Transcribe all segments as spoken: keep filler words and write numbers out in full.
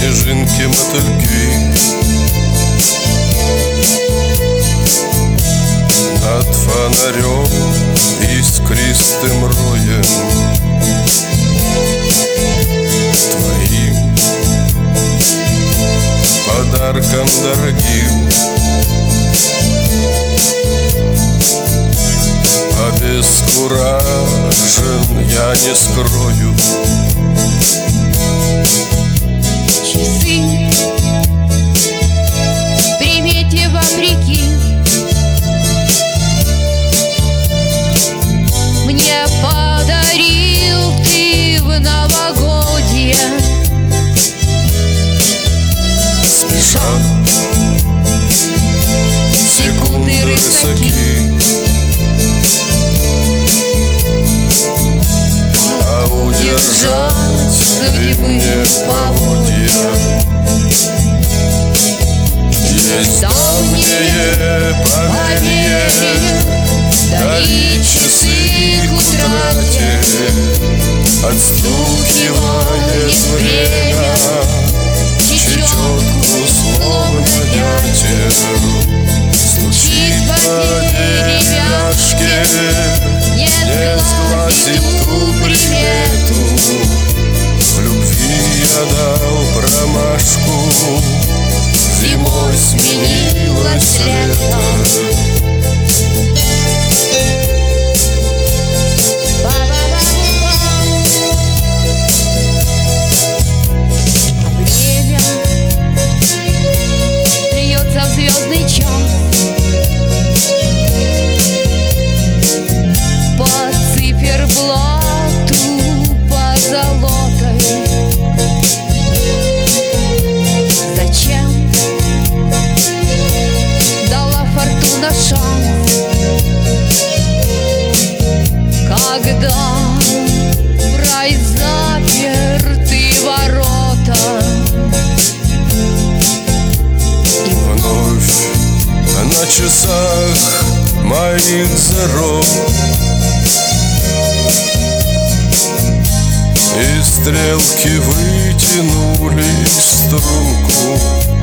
снежинки, мотыльки над фонарем искристым роем твоим подарком дорогим. Обескуражен, я не скрою. Часы примете вопреки мне подарил ты в новогодье. Спешат секунды рысаки, а удержать мне поводья. Есть давнее поверье, вдали часы к утрате отстукивает время чечетку, словно дятел. Стучит по деревяшке, не сглазит ту примету. В любви я дал промашку, зимой сменилось лето. Время льется в звездный час по циферблату позолотой. Зачем дала фортуна шанс, когда в рай заперты ворота? И вновь на часах моих зеров и стрелки вытянулись в струнку.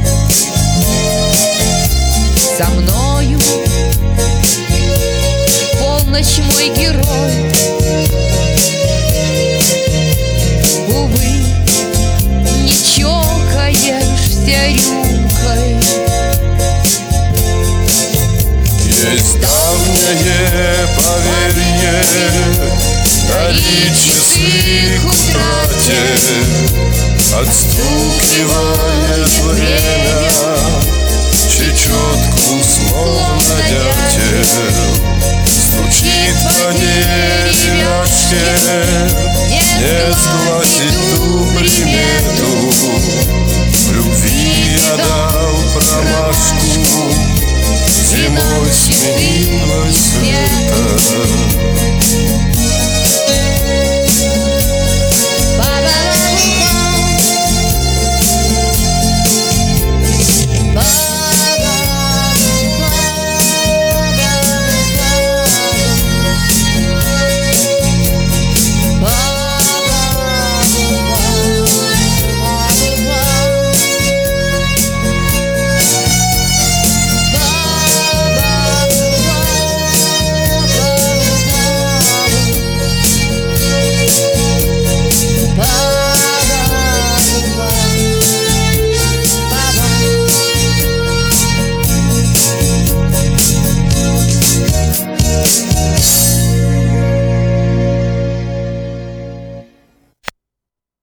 Со мною полночь, мой герой. Увы, не чокаешься рюмкой. Есть давнее поверье, вдали часы к утрате отстукивает время чечетку, словно дятел. Стучит по деревяшке, не сглазит